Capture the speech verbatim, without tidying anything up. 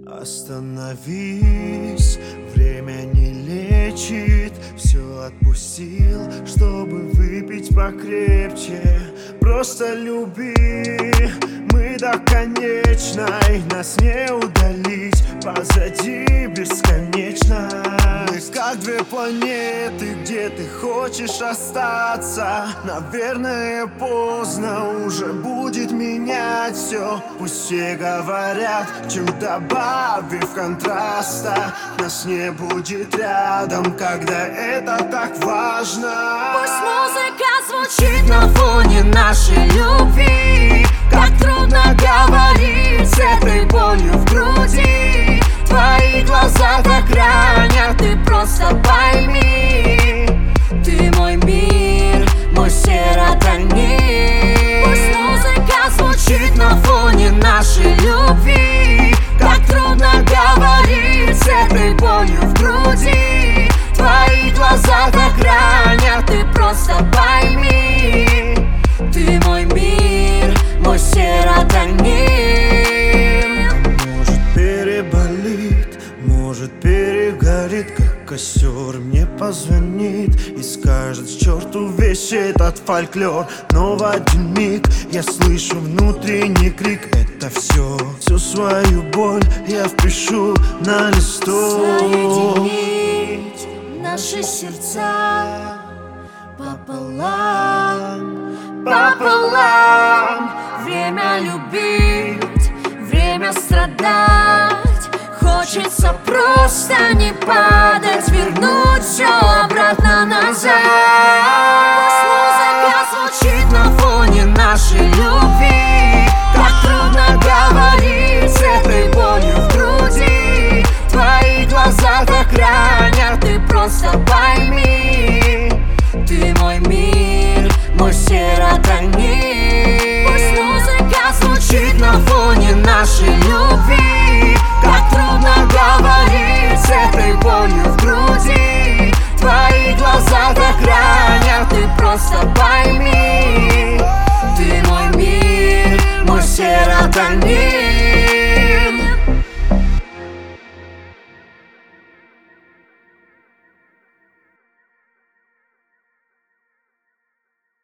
Остановись, время не лечит. Все отпустил, чтобы выпить покрепче. Просто люби, мы до конечной. Нас не удалить, позади бесконечно. Мы как две планеты, где ты хочешь остаться. Наверное, поздно уже будет менять все. Пусть все говорят, чем добавив контраста. Нас не будет рядом, когда это так важно. Пусть музыка звучит на фоне нашей любви. Как трудно говорить с этой болью в груди. Твои глаза так ранят, ты просто пойми. Ты мой мир, мой серотонин. Пусть музыка звучит на фоне нашей любви. Как трудно говорить с этой болью в груди. Твои глаза так ранят, ты просто пойми. Ты мой мир, мой серотонин. Может, переболит, может, перегорит, как костер. Мне позвонит и скажет: к черту весь этот фольклор. Но в один миг я слышу внутренний крик: это все, всю свою боль я впишу на листок. Соединить наши сердца пополам, пополам. Время любить, время страдать. Хочется просто не падать, вернуть все обратно назад. Пусть музыка звучит на фоне нашей любви. Как трудно говорить с этой болью в груди. Твои глаза так ранят, ты просто пойми. Ты мой мир, мой серотонин. Пусть музыка звучит на фоне нашей любви. Как трудно говорить с этой болью в груди. Твои глаза так ранят, ты просто пойми.